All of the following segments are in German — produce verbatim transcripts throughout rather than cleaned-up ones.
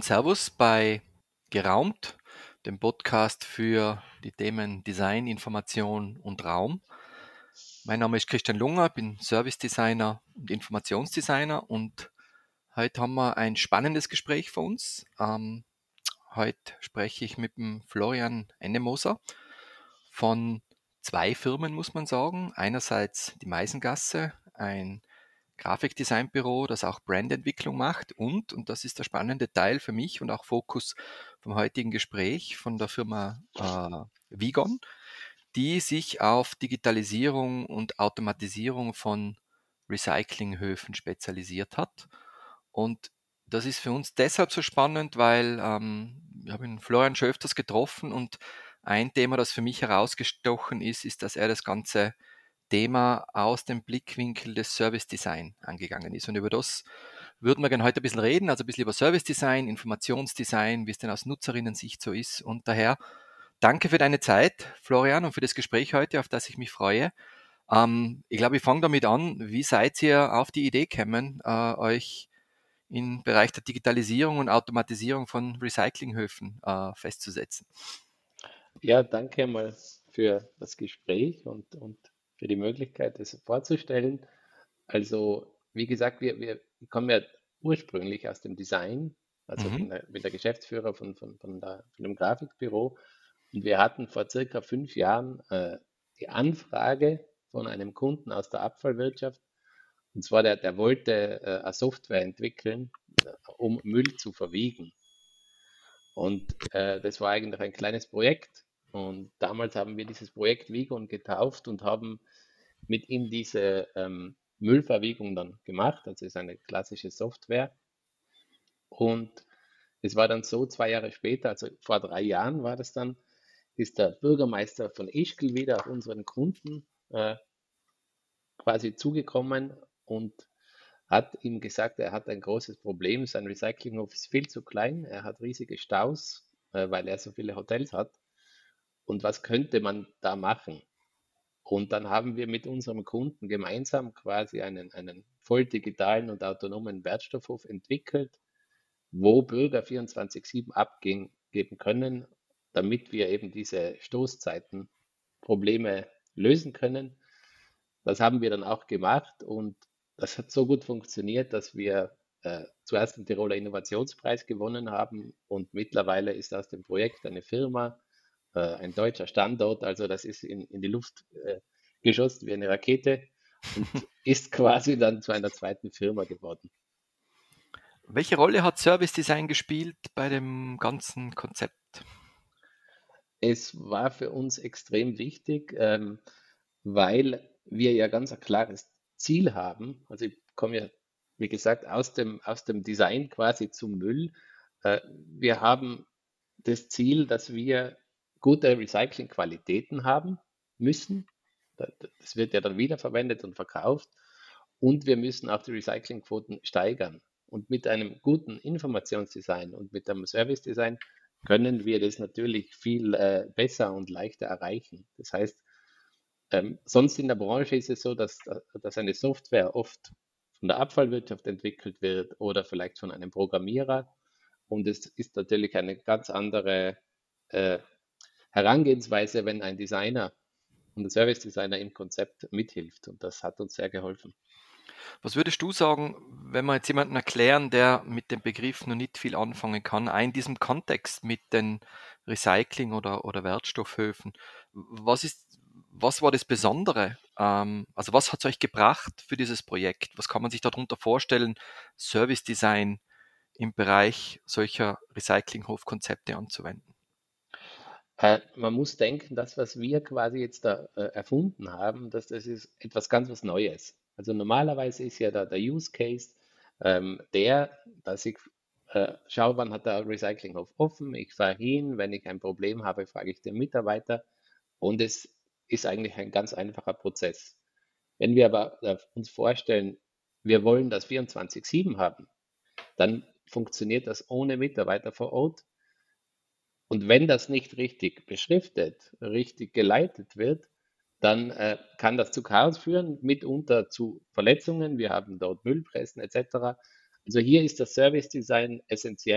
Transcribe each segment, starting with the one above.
und Servus bei Geraumt, dem Podcast für die Themen Design, Information und Raum. Mein Name ist Christian Lunger, bin Service Designer und Informationsdesigner und heute haben wir ein spannendes Gespräch vor uns. Ähm, heute spreche ich mit dem Florian Ennemoser von zwei Firmen, muss man sagen. Einerseits die Meisengasse, ein Grafikdesignbüro, das auch Brandentwicklung macht und, und das ist der spannende Teil für mich und auch Fokus vom heutigen Gespräch von der Firma äh, Vigon, die sich auf Digitalisierung und Automatisierung von Recyclinghöfen spezialisiert hat. Und das ist für uns deshalb so spannend, weil ähm, wir haben Florian schon öfters getroffen und ein Thema, das für mich herausgestochen ist, ist, dass er das Ganze Thema aus dem Blickwinkel des Service Design angegangen ist. Und über das würden wir gerne heute ein bisschen reden, also ein bisschen über Service Design, Informationsdesign, wie es denn aus Nutzerinnen-Sicht so ist. Und daher danke für deine Zeit, Florian, und für das Gespräch heute, auf das ich mich freue. Ähm, ich glaube, ich fange damit an. Wie seid ihr auf die Idee gekommen, äh, euch im Bereich der Digitalisierung und Automatisierung von Recyclinghöfen äh, festzusetzen? Ja, danke mal für das Gespräch und, und für die Möglichkeit, das vorzustellen. Also, wie gesagt, wir, wir kommen ja ursprünglich aus dem Design. Also Mhm. bin der, bin der Geschäftsführer von, von, von, der, von dem Grafikbüro. Und wir hatten vor circa fünf Jahren äh, die Anfrage von einem Kunden aus der Abfallwirtschaft. Und zwar, der, der wollte äh, eine Software entwickeln, äh, um Müll zu verwiegen. Und äh, das war eigentlich ein kleines Projekt. Und damals haben wir dieses Projekt Vigon getauft und haben mit ihm diese ähm, Müllverwiegung dann gemacht. Also es ist eine klassische Software. Und es war dann so, zwei Jahre später, also vor drei Jahren war das dann, ist der Bürgermeister von Ischgl wieder auf unseren Kunden äh, quasi zugekommen und hat ihm gesagt, er hat ein großes Problem, sein Recyclinghof ist viel zu klein, er hat riesige Staus, äh, weil er so viele Hotels hat. Und was könnte man da machen? Und dann haben wir mit unserem Kunden gemeinsam quasi einen, einen voll digitalen und autonomen Wertstoffhof entwickelt, wo Bürger vierundzwanzig sieben abgeben können, damit wir eben diese Stoßzeiten Probleme lösen können. Das haben wir dann auch gemacht und das hat so gut funktioniert, dass wir äh, zuerst den Tiroler Innovationspreis gewonnen haben und mittlerweile ist aus dem Projekt eine Firma, äh, ein deutscher Standort, also das ist in, in die Luft äh, geschossen wie eine Rakete und ist quasi dann zu einer zweiten Firma geworden. Welche Rolle hat Service Design gespielt bei dem ganzen Konzept? Es war für uns extrem wichtig, ähm, weil wir ja ganz ein klares Ziel haben. Also ich komme ja, wie gesagt, aus dem, aus dem Design quasi zum Müll. Äh, wir haben das Ziel, dass wir gute Recyclingqualitäten haben müssen. Da- Das wird ja dann wiederverwendet und verkauft. Und wir müssen auch die Recyclingquoten steigern. Und mit einem guten Informationsdesign und mit einem Service-Design können wir das natürlich viel äh, besser und leichter erreichen. Das heißt, ähm, sonst in der Branche ist es so, dass, dass eine Software oft von der Abfallwirtschaft entwickelt wird oder vielleicht von einem Programmierer. Und es ist natürlich eine ganz andere äh, Herangehensweise, wenn ein Designer und ein Service-Designer im Konzept mithilft. Und das hat uns sehr geholfen. Was würdest du sagen, wenn wir jetzt jemanden erklären, der mit dem Begriff noch nicht viel anfangen kann, auch in diesem Kontext mit den Recycling- oder, oder Wertstoffhöfen, was ist, was war das Besondere? Ähm, also was hat es euch gebracht für dieses Projekt? Was kann man sich darunter vorstellen, Service Design im Bereich solcher Recyclinghofkonzepte anzuwenden? Äh, man muss denken, das, was wir quasi jetzt da äh, erfunden haben, dass das ist etwas ganz was Neues. Also normalerweise ist ja da der Use Case ähm, der, dass ich äh, schaue, wann hat der Recyclinghof offen, ich fahre hin, wenn ich ein Problem habe, frage ich den Mitarbeiter und es ist eigentlich ein ganz einfacher Prozess. Wenn wir aber äh, uns vorstellen, wir wollen das vierundzwanzig sieben haben, dann funktioniert das ohne Mitarbeiter vor Ort. Und wenn das nicht richtig beschriftet, richtig geleitet wird, dann äh, kann das zu Chaos führen, mitunter zu Verletzungen. Wir haben dort Müllpressen et cetera. Also hier ist das Service Design essentiell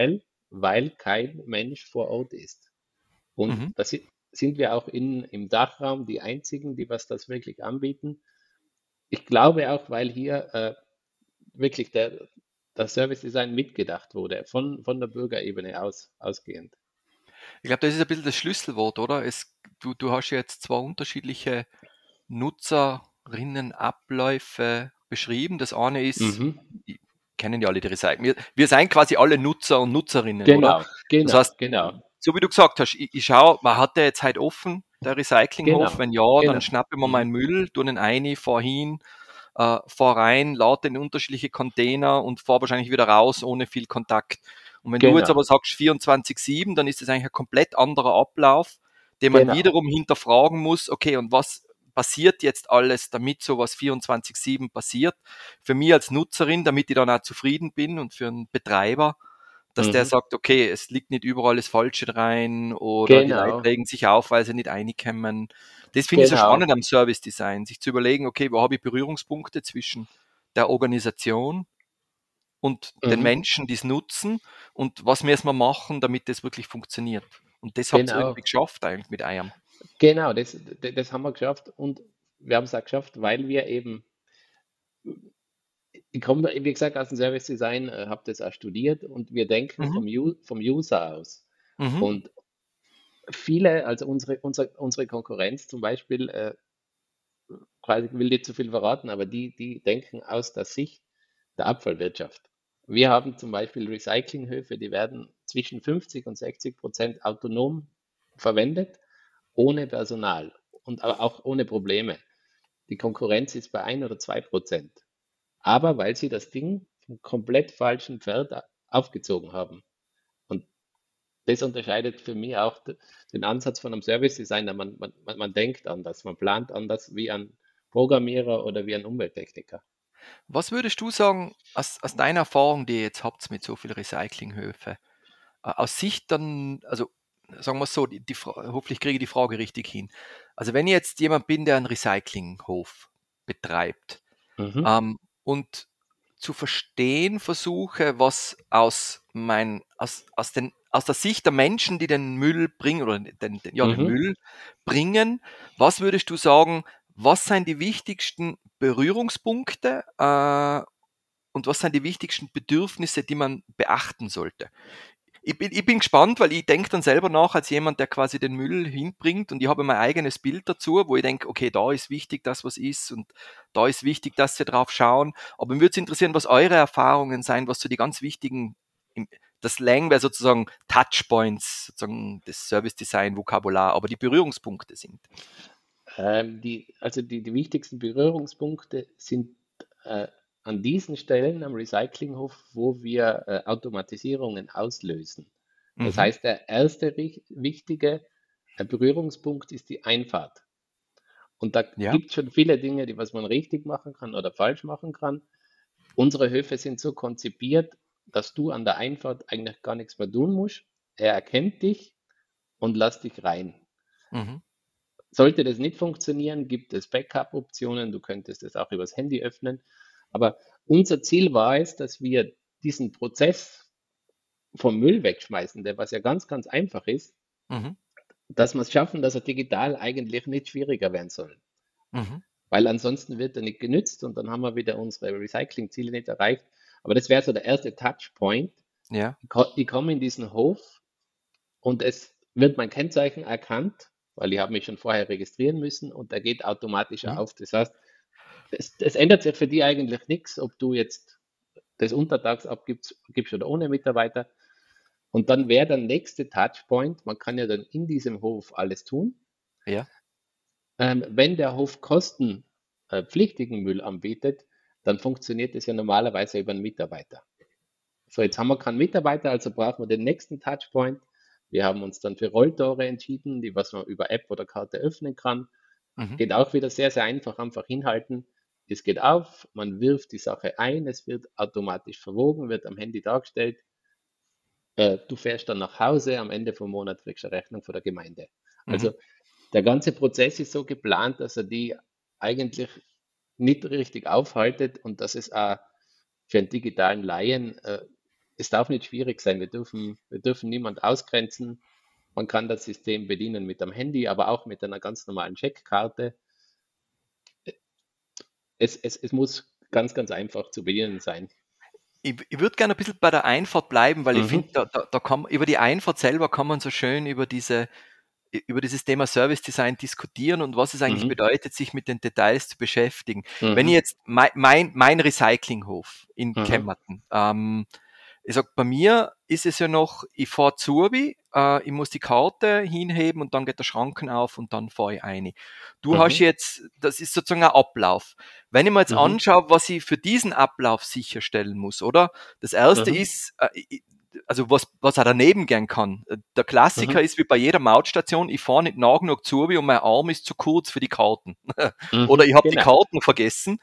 weil kein Mensch vor Ort ist. Und Mhm. da si- sind wir auch in, im Dachraum die einzigen, die was das wirklich anbieten. Ich glaube auch, weil hier äh, wirklich der, das Service Design mitgedacht wurde, von, von der Bürgerebene aus, ausgehend. Ich glaube, das ist ein bisschen das Schlüsselwort, oder? Es, du, du hast ja jetzt zwei unterschiedliche Nutzerinnenabläufe beschrieben. Das eine ist, Mhm. die kennen ja alle die Recycling. Wir, wir sind quasi alle Nutzer und Nutzerinnen, oder? Genau, Das genau, heißt, genau, so wie du gesagt hast, ich, ich schaue, man hat der jetzt halt offen, der Recyclinghof. genau, Wenn ja, dann genau. schnappe ich mir Mhm. meinen Müll, tue ihn ein, fahr hin, äh, fahr rein, lade in unterschiedliche Container und fahr wahrscheinlich wieder raus ohne viel Kontakt. Und wenn du jetzt Genau, aber sagst vierundzwanzig sieben, dann ist das eigentlich ein komplett anderer Ablauf, den man genau. wiederum hinterfragen muss, okay, und was passiert jetzt alles, damit sowas vierundzwanzig sieben passiert? Für mich als Nutzerin, damit ich dann auch zufrieden bin, und für einen Betreiber, dass der Mhm. sagt, okay, es liegt nicht überall das Falsche rein oder die Leute Genau, regen sich auf, weil sie nicht reinkommen. Das finde ich so genau. spannend am Service Design, sich zu überlegen, okay, wo habe ich Berührungspunkte zwischen der Organisation und den Mhm. Menschen, die es nutzen, und was müssen wir machen, damit das wirklich funktioniert. Und das habt ihr Genau, irgendwie geschafft eigentlich mit eurem. genau, das, das, das haben wir geschafft und wir haben es auch geschafft, weil wir eben, ich komme, wie gesagt, aus dem Service Design, äh, habe das auch studiert und wir denken Mhm, vom, U, vom User aus. mhm, Und viele, also unsere, unsere, unsere Konkurrenz zum Beispiel, äh, quasi, ich will nicht zu viel verraten, aber die, die denken aus der Sicht der Abfallwirtschaft. Wir haben zum Beispiel Recyclinghöfe, die werden zwischen fünfzig und sechzig Prozent autonom verwendet, ohne Personal und aber auch ohne Probleme. Die Konkurrenz ist bei ein oder zwei Prozent. Aber weil sie das Ding vom komplett falschen Pferd aufgezogen haben. Und das unterscheidet für mich auch den Ansatz von einem Service Designer. Man, man, man denkt anders, man plant anders wie ein Programmierer oder wie ein Umwelttechniker. Was würdest du sagen, aus, aus deiner Erfahrung, die ihr jetzt habt mit so vielen Recyclinghöfen, äh, aus Sicht dann, also sagen wir es so, die, die, hoffentlich kriege ich die Frage richtig hin. Also wenn ich jetzt jemand bin, der einen Recyclinghof betreibt, Mhm, ähm, und zu verstehen versuche, was aus mein, aus, aus, den, aus der Sicht der Menschen, die den Müll bringen, oder den, den, ja, den mhm. Müll bringen, was würdest du sagen, was sind die wichtigsten Berührungspunkte, äh, und was sind die wichtigsten Bedürfnisse, die man beachten sollte? Ich bin, ich bin gespannt, weil ich denke dann selber nach als jemand, der quasi den Müll hinbringt, und ich habe mein eigenes Bild dazu, wo ich denke, okay, da ist wichtig, dass was ist, und da ist wichtig, dass wir drauf schauen. Aber mich würde es interessieren, was eure Erfahrungen sein, was so die ganz wichtigen, das Slang wäre sozusagen Touchpoints, sozusagen das Service Design Vokabular, aber die Berührungspunkte sind. Ähm, die, also die, die wichtigsten Berührungspunkte sind äh, an diesen Stellen am Recyclinghof, wo wir äh, Automatisierungen auslösen. Das Mhm. heißt, der erste rich- wichtige äh, Berührungspunkt ist die Einfahrt. Und da Ja. gibt es schon viele Dinge, die was man richtig machen kann oder falsch machen kann. Unsere Höfe sind so konzipiert, dass du an der Einfahrt eigentlich gar nichts mehr tun musst. Er erkennt dich und lässt dich rein. Mhm. Sollte das nicht funktionieren, gibt es Backup-Optionen. Du könntest es auch übers Handy öffnen. Aber unser Ziel war es, dass wir diesen Prozess vom Müll wegschmeißen, der was ja ganz, ganz einfach ist, Mhm. dass wir es schaffen, dass er digital eigentlich nicht schwieriger werden soll. Mhm. Weil ansonsten wird er nicht genützt und dann haben wir wieder unsere Recycling-Ziele nicht erreicht. Aber das wäre so der erste Touchpoint. Ja. Ich komme in diesen Hof und es wird mein Kennzeichen erkannt, weil ich habe mich schon vorher registrieren müssen und der geht automatisch Mhm. auf. Das heißt, es, es ändert sich für die eigentlich nichts, ob du jetzt das untertags abgibst gibst oder ohne Mitarbeiter. Und dann wäre der nächste Touchpoint, man kann ja dann in diesem Hof alles tun. Ja. Ähm, wenn der Hof kostenpflichtigen Müll anbietet, dann funktioniert das ja normalerweise über einen Mitarbeiter. So, jetzt haben wir keinen Mitarbeiter, also brauchen wir den nächsten Touchpoint. Wir haben uns dann für Rolltore entschieden, die was man über App oder Karte öffnen kann. Mhm. Geht auch wieder sehr, sehr einfach, einfach hinhalten. Es geht auf, man wirft die Sache ein, es wird automatisch verwogen, wird am Handy dargestellt. Äh, du fährst dann nach Hause, am Ende vom Monat kriegst du eine Rechnung von der Gemeinde. Mhm. Also der ganze Prozess ist so geplant, dass er die eigentlich nicht richtig aufhaltet und dass es auch für einen digitalen Laien äh, es darf nicht schwierig sein. Wir dürfen, wir dürfen niemand ausgrenzen. Man kann das System bedienen mit dem Handy, aber auch mit einer ganz normalen Checkkarte. Es, es, es muss ganz, ganz einfach zu bedienen sein. Ich, ich würde gerne ein bisschen bei der Einfahrt bleiben, weil ich Mhm, finde, da, da, da kann, über die Einfahrt selber kann man so schön über diese über dieses Thema Service Design diskutieren und was es eigentlich mhm, bedeutet, sich mit den Details zu beschäftigen. Wenn ich mhm, jetzt mein, mein, mein Recyclinghof in mhm, Kemmerton, ähm, ich sag, bei mir ist es ja noch, ich fahre zu, äh, ich muss die Karte hinheben und dann geht der Schranken auf und dann fahre ich rein. Du hast mhm, jetzt, das ist sozusagen ein Ablauf. Wenn ich mir jetzt mhm, anschaue, was ich für diesen Ablauf sicherstellen muss, oder? Das erste mhm, ist, äh, ich- also was, was auch daneben gehen kann. Der Klassiker mhm, ist wie bei jeder Mautstation, ich fahre nicht nach genug zu und mein Arm ist zu kurz für die Karten. Oder mhm, ich habe die genau. Karten vergessen.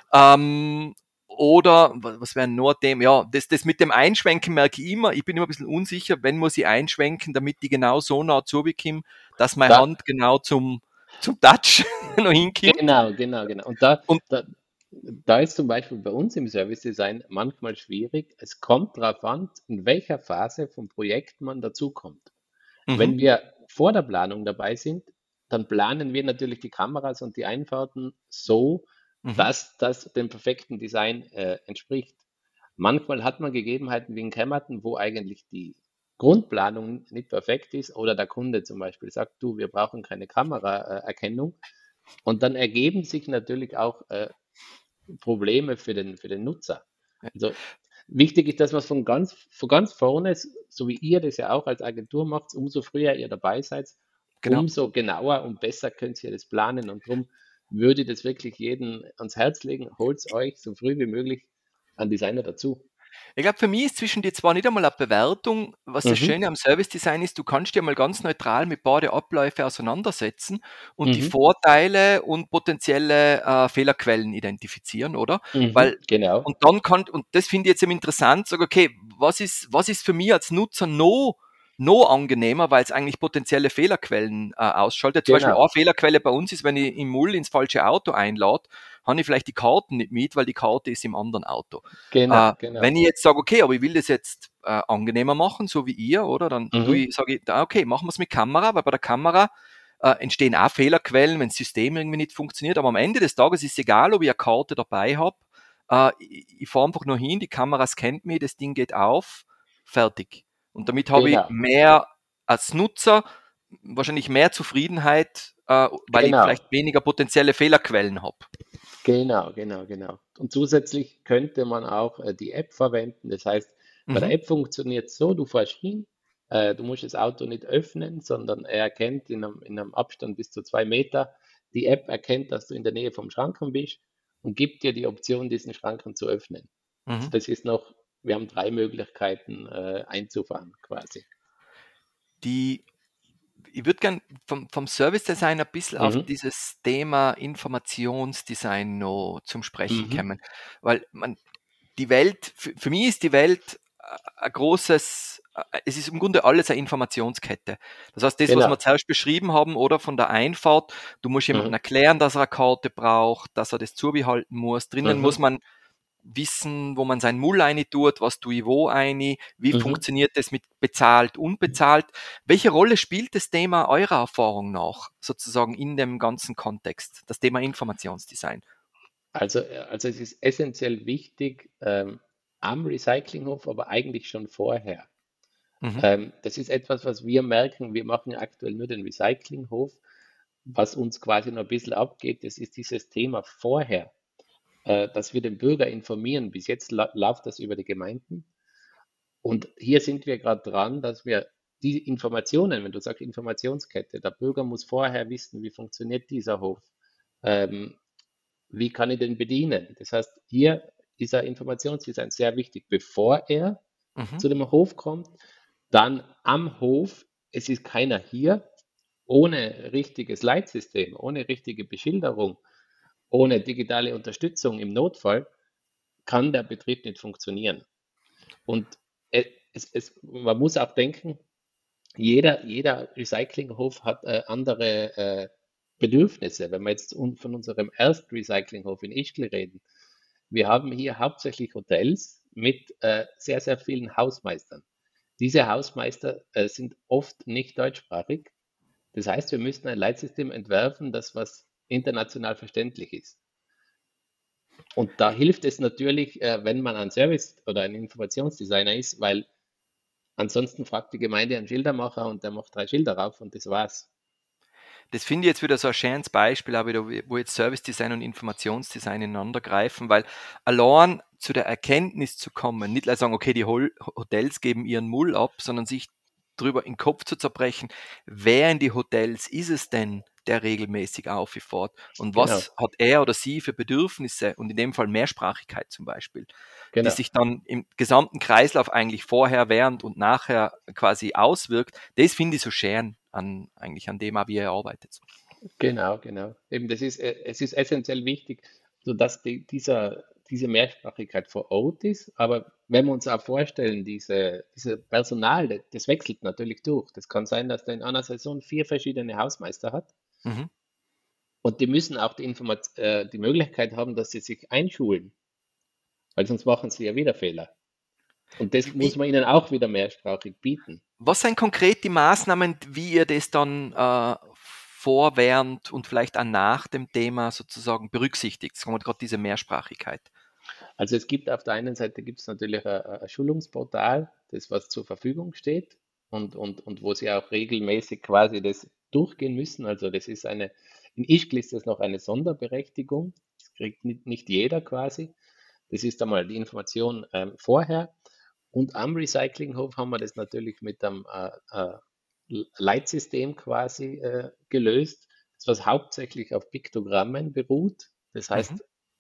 Ähm, oder was wäre nur dem? Ja, das, das mit dem Einschwenken merke ich immer. Ich bin immer ein bisschen unsicher, wenn muss ich einschwenken, damit die genau so nah zubekomme, dass meine Da, Hand genau zum, zum Touch noch hinkommt. genau, genau, genau. Und da, Und da, da ist zum Beispiel bei uns im Service Design manchmal schwierig. Es kommt darauf an, in welcher Phase vom Projekt man dazukommt. mhm, Wenn wir vor der Planung dabei sind, dann planen wir natürlich die Kameras und die Einfahrten so, mhm, dass das dem perfekten Design äh, entspricht. Manchmal hat man Gegebenheiten wie in Kemmerton, wo eigentlich die Grundplanung nicht perfekt ist oder der Kunde zum Beispiel sagt, du, wir brauchen keine Kameraerkennung. Und dann ergeben sich natürlich auch äh, Probleme für den, für den Nutzer. Also wichtig ist, dass man es von ganz, von ganz vorne, so wie ihr das ja auch als Agentur macht, umso früher ihr dabei seid, genau. umso genauer und besser könnt ihr das planen. Und darum würde ich das wirklich jedem ans Herz legen, holt euch so früh wie möglich einen Designer dazu. Ich glaube, für mich ist zwischen die zwei nicht einmal eine Bewertung. Was das Mhm, Schöne am Service Design ist, du kannst dir mal ganz neutral mit beide Abläufe auseinandersetzen und die mhm, Vorteile und potenzielle äh, Fehlerquellen identifizieren, oder? mhm, Weil genau, und dann kann, und das finde ich jetzt eben interessant, sag, okay, was ist, was ist für mich als Nutzer noch, noch angenehmer, weil es eigentlich potenzielle Fehlerquellen äh, ausschaltet. Zum Beispiel genau, eine Fehlerquelle bei uns ist, wenn ich im Mull ins falsche Auto einlade, habe ich vielleicht die Karten nicht mit, weil die Karte ist im anderen Auto. Äh, genau, genau. wenn ich jetzt sage, okay, aber ich will das jetzt äh, angenehmer machen, so wie ihr, oder? Dann tue Mhm, ich, sage ich, da, okay, machen wir es mit Kamera, weil bei der Kamera äh, entstehen auch Fehlerquellen, wenn das System irgendwie nicht funktioniert. Aber am Ende des Tages ist es egal, ob ich eine Karte dabei habe. Äh, ich ich fahre einfach nur hin, die Kamera scannt mich, das Ding geht auf, fertig. Und damit habe ich genau, mehr als Nutzer, wahrscheinlich mehr Zufriedenheit, äh, weil ich genau. vielleicht weniger potenzielle Fehlerquellen habe. Genau, genau, genau. Und zusätzlich könnte man auch äh, die App verwenden. Das heißt, bei der Mhm, App funktioniert es so, du fährst hin, äh, du musst das Auto nicht öffnen, sondern er erkennt in einem, in einem Abstand bis zu zwei Meter, die App erkennt, dass du in der Nähe vom Schranken bist und gibt dir die Option, diesen Schranken zu öffnen. Also mhm. das ist noch, wir haben drei Möglichkeiten äh, einzufahren quasi. Die Ich würde gern vom, vom Service Design ein bisschen auf Mhm, dieses Thema Informationsdesign noch zum Sprechen mhm, kommen. Weil man, die Welt, für, für mich ist die Welt äh, ein großes, äh, es ist im Grunde alles eine Informationskette. Das heißt, das, was wir genau. zuerst beschrieben haben, oder von der Einfahrt, du musst jemandem Mhm, erklären, dass er eine Karte braucht, dass er das zubehalten muss. Drinnen muss mhm, man wissen, wo man sein Mull rein tut, was tue ich wo rein, wie mhm. funktioniert das mit bezahlt, unbezahlt. Welche Rolle spielt das Thema eurer Erfahrung nach, sozusagen in dem ganzen Kontext, das Thema Informationsdesign? Also, äh, also es ist essentiell wichtig, ähm, am Recyclinghof, aber eigentlich schon vorher. Mhm, Ähm, das ist etwas, was wir merken. Wir machen aktuell nur den Recyclinghof. Was uns quasi noch ein bisschen abgeht, das ist dieses Thema vorher, äh, dass wir den Bürger informieren. Bis jetzt la läuft das über die Gemeinden. Und hier sind wir gerade dran, dass wir die Informationen, wenn du sagst Informationskette, der Bürger muss vorher wissen, wie funktioniert dieser Hof. Ähm, Wie kann ich den bedienen? Das heißt, hier ist ein Informationsdesign sehr wichtig, bevor er mhm, zu dem Hof kommt. Dann am Hof, es ist keiner hier, ohne richtiges Leitsystem, ohne richtige Beschilderung, ohne digitale Unterstützung im Notfall, kann der Betrieb nicht funktionieren. Und es, es, man muss auch denken, jeder, jeder Recyclinghof hat äh, andere äh, Bedürfnisse. Wenn wir jetzt von unserem Erstrecyclinghof in Ischgl reden, wir haben hier hauptsächlich Hotels. mit äh, sehr, sehr vielen Hausmeistern. Diese Hausmeister äh, sind oft nicht deutschsprachig. Das heißt, wir müssten ein Leitsystem entwerfen, das was international verständlich ist. Und da hilft es natürlich, äh, wenn man ein Service oder ein Informationsdesigner ist, weil ansonsten fragt die Gemeinde einen Schildermacher und der macht drei Schilder rauf und das war's. Das finde ich jetzt wieder so ein schönes Beispiel, auch wieder, wo jetzt Service Design und Informationsdesign ineinander greifen, weil allein zu der Erkenntnis zu kommen, nicht gleich sagen, okay, die Hol Hotels geben ihren Müll ab, sondern sich drüber in den Kopf zu zerbrechen, wer in die Hotels ist es denn, der regelmäßig aufgefährt und Genau, was hat er oder sie für Bedürfnisse und in dem Fall Mehrsprachigkeit zum Beispiel, die genau. sich dann im gesamten Kreislauf eigentlich vorher, während und nachher quasi auswirkt. Das finde ich so schön an eigentlich an dem, wie ihr arbeitet. Genau, genau. Eben, das ist, äh, es ist essentiell wichtig, sodass die, dieser, diese Mehrsprachigkeit vor Ort ist. Aber wenn wir uns auch vorstellen, diese, diese Personal, das, das wechselt natürlich durch. Das kann sein, dass der in einer Saison vier verschiedene Hausmeister hat. Mhm. Und die müssen auch die, Informat äh, die Möglichkeit haben, dass sie sich einschulen, weil sonst machen sie ja wieder Fehler. Und das muss Wie, man ihnen auch wieder mehrsprachig bieten. was sind konkret die Maßnahmen, wie ihr das dann äh, vor, während und vielleicht auch nach dem Thema sozusagen berücksichtigt? Sagen wir gerade diese Mehrsprachigkeit. Also es gibt auf der einen Seite gibt es natürlich ein, ein Schulungsportal, das was zur Verfügung steht und, und, und wo sie auch regelmäßig quasi das durchgehen müssen. Also das ist eine, in Ischgl ist das noch eine Sonderberechtigung. Das kriegt nicht, nicht jeder quasi. Das ist einmal die Information ähm, vorher. Und am Recyclinghof haben wir das natürlich mit einem äh, äh, Leitsystem quasi äh, gelöst, das was hauptsächlich auf Piktogrammen beruht. Das Mhm. heißt,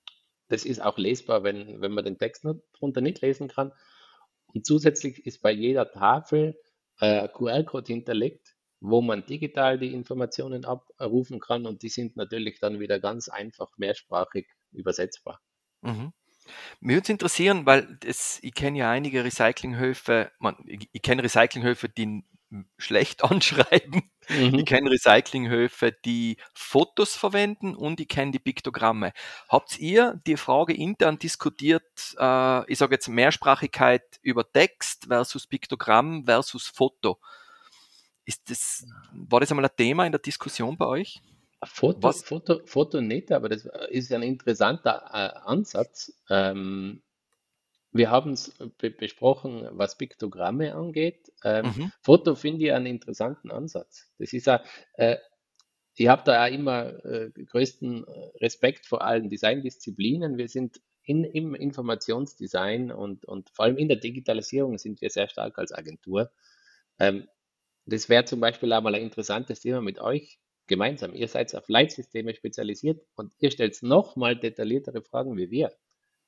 das ist auch lesbar, wenn, wenn man den Text nicht, drunter nicht lesen kann. Und zusätzlich ist bei jeder Tafel äh, ein Q R-Code hinterlegt, wo man digital die Informationen abrufen kann und die sind natürlich dann wieder ganz einfach mehrsprachig übersetzbar. Mhm. Mich würde es interessieren, weil das, ich kenne ja einige Recyclinghöfe, man, ich, ich kenne Recyclinghöfe, die n- schlecht anschreiben, ich Mhm. kenne Recyclinghöfe, die Fotos verwenden und ich kenne die Piktogramme. Habt ihr die Frage intern diskutiert, äh, ich sage jetzt Mehrsprachigkeit über Text versus Piktogramm versus Foto? Ist das, war das einmal ein Thema in der Diskussion bei euch? Foto, Was? Foto, Foto nicht, aber das ist ein interessanter äh, Ansatz. Ähm, Wir haben es be besprochen, was Piktogramme angeht. Ähm, Mhm, Foto finde ich einen interessanten Ansatz. Das ist ja, äh, ich habe da auch immer äh, größten äh, Respekt vor allen Designdisziplinen. Wir sind in, im Informationsdesign und, und vor allem in der Digitalisierung sind wir sehr stark als Agentur. Ähm, Das wäre zum Beispiel auch mal ein interessantes Thema mit euch gemeinsam. Ihr seid auf Leitsysteme spezialisiert und ihr stellt noch mal detailliertere Fragen wie wir.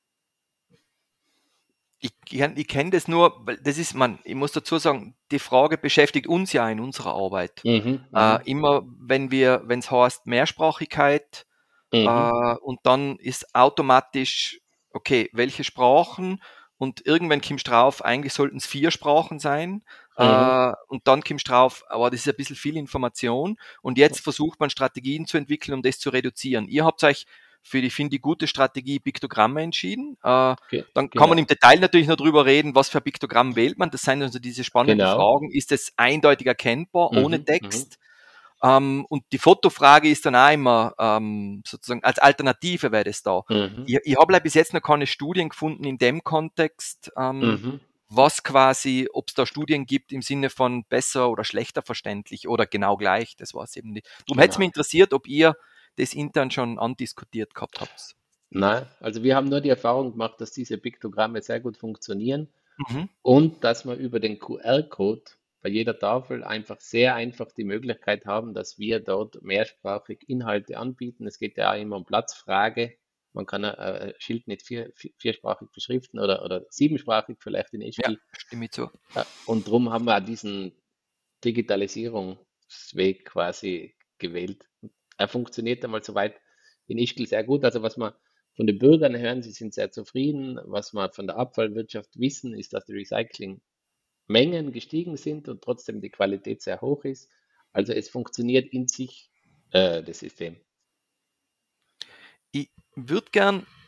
Ich, kenn- ich kenne das nur, weil das ist, man, ich muss dazu sagen, die Frage beschäftigt uns ja in unserer Arbeit. Mhm, Äh, mhm, immer wenn wir, wenn es heißt Mehrsprachigkeit, mhm, äh, und dann ist automatisch, okay, welche Sprachen? Und irgendwann kommst du drauf, eigentlich sollten es vier Sprachen sein. mhm. Äh, und dann kommst du drauf, aber das ist ein bisschen viel Information. Und jetzt versucht man Strategien zu entwickeln, um das zu reduzieren. Ihr habt euch für die, finde ich, gute Strategie Piktogramme entschieden. Äh, Ge dann kann man im genau, Detail natürlich noch drüber reden, was für ein Piktogramm wählt man. Das sind also diese spannenden genau. Fragen. Ist es eindeutig erkennbar, ohne Mhm, mhm, Text? Ähm, und die Fotofrage ist dann auch immer ähm, sozusagen als Alternative wäre das da. mhm, Ich, ich habe bis jetzt noch keine Studien gefunden in dem Kontext, ähm, mhm, was quasi, ob es da Studien gibt im Sinne von besser oder schlechter verständlich oder genau gleich. Das war es eben nicht. Darum hätte es mich genau. interessiert, ob ihr das intern schon andiskutiert gehabt habt. Nein, also wir haben nur die Erfahrung gemacht, dass diese Piktogramme sehr gut funktionieren Mhm. und dass wir über den Q R-Code bei jeder Tafel einfach sehr einfach die Möglichkeit haben, dass wir dort mehrsprachig Inhalte anbieten. Es geht ja auch immer um Platzfrage. Man kann ein äh, Schild nicht vier, vier, viersprachig beschriften oder, oder siebensprachig vielleicht in Ja, Ischgl. stimme ich zu. Äh, Und darum haben wir auch diesen Digitalisierungsweg quasi gewählt. Er funktioniert einmal soweit in Ischgl sehr gut. Also was wir von den Bürgern hören, sie sind sehr zufrieden. Was wir von der Abfallwirtschaft wissen, ist, dass die Recyclingmengen gestiegen sind und trotzdem die Qualität sehr hoch ist. Also es funktioniert in sich, äh, das System. Ich würde gern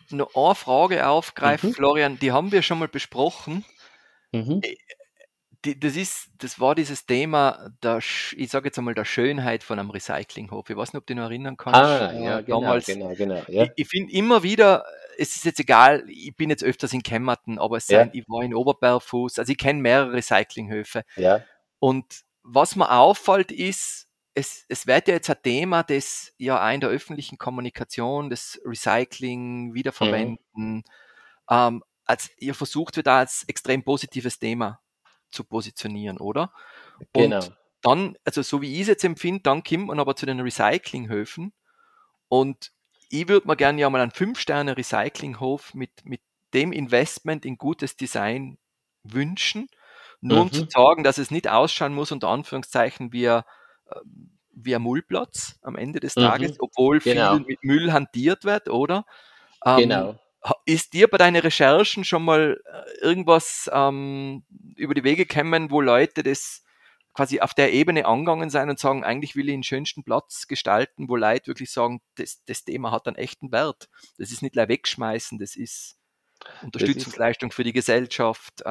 noch eine Frage aufgreifen, Mhm. Florian, die haben wir schon mal besprochen. Mhm. Äh, die, das ist, das war dieses Thema der, Sch- ich sage jetzt einmal, der Schönheit von einem Recyclinghof. Ich weiß nicht, ob du dich noch erinnern kannst, Ah, äh, ja, genau, damals. genau, genau. Ich, Ja, ich finde immer wieder, es ist jetzt egal, ich bin jetzt öfters in Kemmerton, aber es sein, ja, ich war in Oberbergfuß, also ich kenne mehrere Recyclinghöfe. ja. Und was mir auffällt, ist, es, es wird ja jetzt ein Thema, das ja auch in der öffentlichen Kommunikation, das Recycling, Mhm. Wiederverwenden, ähm, als ihr versucht wird, da als extrem positives Thema zu positionieren, oder? Und Genau. dann, also so wie ich es jetzt empfinde, dann kommt man aber zu den Recyclinghöfen und ich würde mir gerne ja mal einen Fünf-Sterne-Recyclinghof mit, mit dem Investment in gutes Design wünschen, nur um zu Mhm. sagen, dass es nicht ausschauen muss, unter Anführungszeichen, wie ein, ähm, wie ein Mullplatz am Ende des Tages, Mhm. obwohl viel Genau, mit Müll hantiert wird, oder? Ähm, genau. ha- ist dir bei deinen Recherchen schon mal äh, irgendwas ähm, über die Wege gekommen, wo Leute das quasi auf der Ebene angegangen sein und sagen, eigentlich will ich den schönsten Platz gestalten, wo Leute wirklich sagen, das, das Thema hat einen echten Wert. Das ist nicht gleich wegschmeißen, das ist Das ist, Unterstützungsleistung für die Gesellschaft, äh,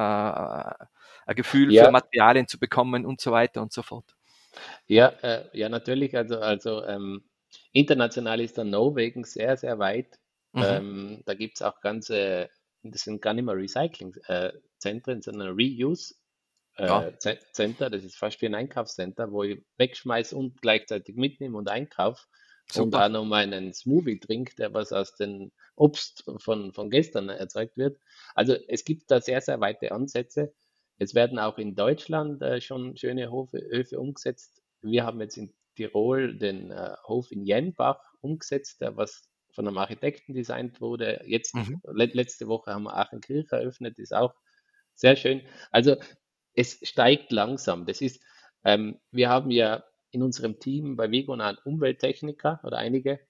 ein Gefühl für ja, Materialien zu bekommen und so weiter und so fort. ja, äh, ja, natürlich. Also, also ähm, international ist der Norwegen sehr, sehr weit. Mhm. Ähm, da gibt es auch ganze, das sind gar nicht mehr Recycling-Zentren, sondern Reuse. Ja, Äh, Ze- Center, das ist fast wie ein Einkaufscenter, wo ich wegschmeiße und gleichzeitig mitnehme und einkaufe und super. auch noch meinen Smoothie trinke, der was aus dem Obst von, von gestern erzeugt wird. Also es gibt da sehr, sehr weite Ansätze. Es werden auch in Deutschland äh, schon schöne Hofe, Höfe umgesetzt. Wir haben jetzt in Tirol den äh, Hof in Jenbach umgesetzt, der was von einem Architekten designt wurde. Jetzt, Mhm. le letzte Woche haben wir Aachenkirch eröffnet, ist auch sehr schön. Also es steigt langsam. Das ist, ähm, wir haben ja in unserem Team bei Wegon einen Umwelttechniker oder einige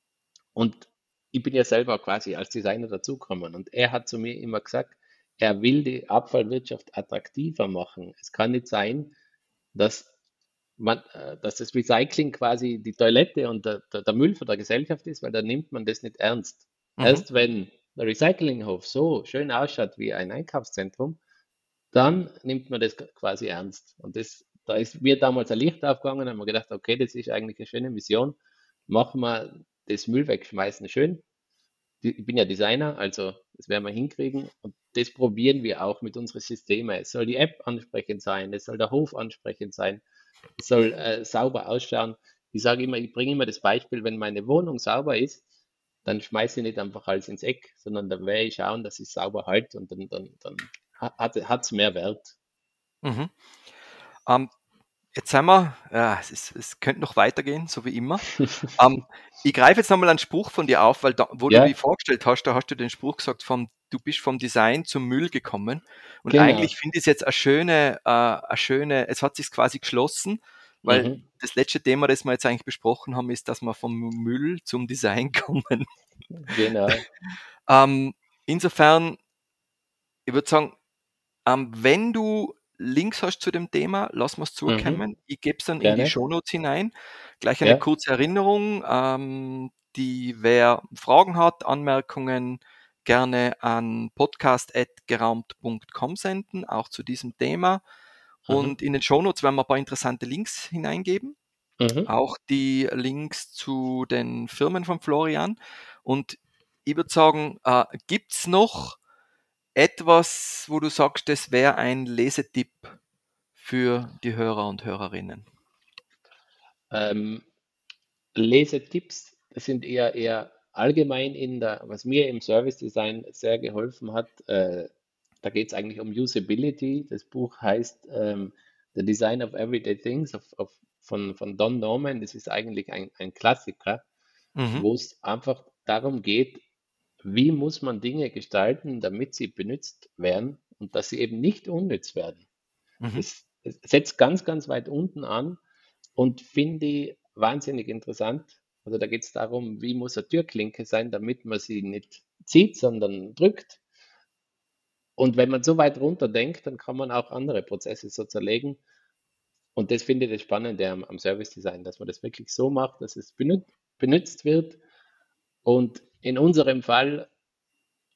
und ich bin ja selber quasi als Designer dazugekommen und er hat zu mir immer gesagt, er will die Abfallwirtschaft attraktiver machen. Es kann nicht sein, dass man, äh, dass das Recycling quasi die Toilette und der, der, der Müll von der Gesellschaft ist, weil dann nimmt man das nicht ernst. Mhm. Erst wenn der Recyclinghof so schön ausschaut wie ein Einkaufszentrum, dann nimmt man das quasi ernst. Und das, da ist mir damals ein Licht aufgegangen, haben wir gedacht, okay, das ist eigentlich eine schöne Mission. Machen wir das Müll wegschmeißen schön. Ich bin ja Designer, also das werden wir hinkriegen. Und das probieren wir auch mit unseren Systemen. Es soll die App ansprechend sein, es soll der Hof ansprechend sein, es soll äh, sauber ausschauen. Ich sage immer, ich bringe immer das Beispiel, wenn meine Wohnung sauber ist, dann schmeiße ich nicht einfach alles ins Eck, sondern dann werde ich schauen, dass ich sauber halte und dann, dann, dann hat es mehr Wert. Mhm. Ähm, Jetzt sind wir, ja, es, ist, es könnte noch weitergehen, so wie immer. Ähm, ich greife jetzt nochmal einen Spruch von dir auf, weil da, wo du dich Ja, vorgestellt hast, da hast du den Spruch gesagt, vom, du bist vom Design zum Müll gekommen. Und genau. eigentlich finde ich es jetzt eine schöne, äh, eine schöne, es hat sich quasi geschlossen, weil Mhm, das letzte Thema, das wir jetzt eigentlich besprochen haben, ist, dass wir vom Müll zum Design kommen. genau. Ähm, insofern, ich würde sagen, ähm, wenn du Links hast zu dem Thema, lass mir's Mhm, zukommen. Ich gebe es dann in die gerne. Shownotes hinein. Gleich eine Ja. kurze Erinnerung, ähm, die wer Fragen hat, Anmerkungen, gerne an podcast at geraumt punkt com senden, auch zu diesem Thema. Mhm, Und in den Shownotes werden wir ein paar interessante Links hineingeben, mhm. auch die Links zu den Firmen von Florian. Und ich würde sagen, äh, gibt's noch etwas, wo du sagst, das wäre ein Lesetipp für die Hörer und Hörerinnen? Ähm, Lesetipps sind eher eher allgemein in der, was mir im Service Design sehr geholfen hat. Äh, da geht es eigentlich um Usability. Das Buch heißt ähm, The Design of Everyday Things auf, auf, von, von Don Norman. Das ist eigentlich ein, ein Klassiker, Mhm, wo es einfach darum geht, wie muss man Dinge gestalten, damit sie benutzt werden und dass sie eben nicht unnütz werden. mhm, Das, das setzt ganz, ganz weit unten an und finde ich wahnsinnig interessant. Also da geht es darum, wie muss eine Türklinke sein, damit man sie nicht zieht, sondern drückt. Und wenn man so weit runter denkt, dann kann man auch andere Prozesse so zerlegen. Und das finde ich das Spannende am, am Service Design, dass man das wirklich so macht, dass es benut benutzt wird. Und in unserem Fall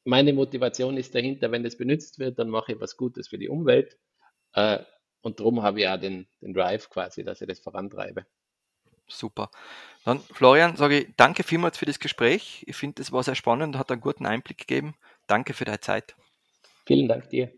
meine Motivation ist dahinter, wenn das benutzt wird, dann mache ich was Gutes für die Umwelt. Äh, und darum habe ich auch den, den Drive quasi, dass ich das vorantreibe. Super. Dann, Florian, sage ich danke vielmals für das Gespräch. Ich finde, es war sehr spannend, hat einen guten Einblick gegeben. Danke für deine Zeit. Vielen Dank dir.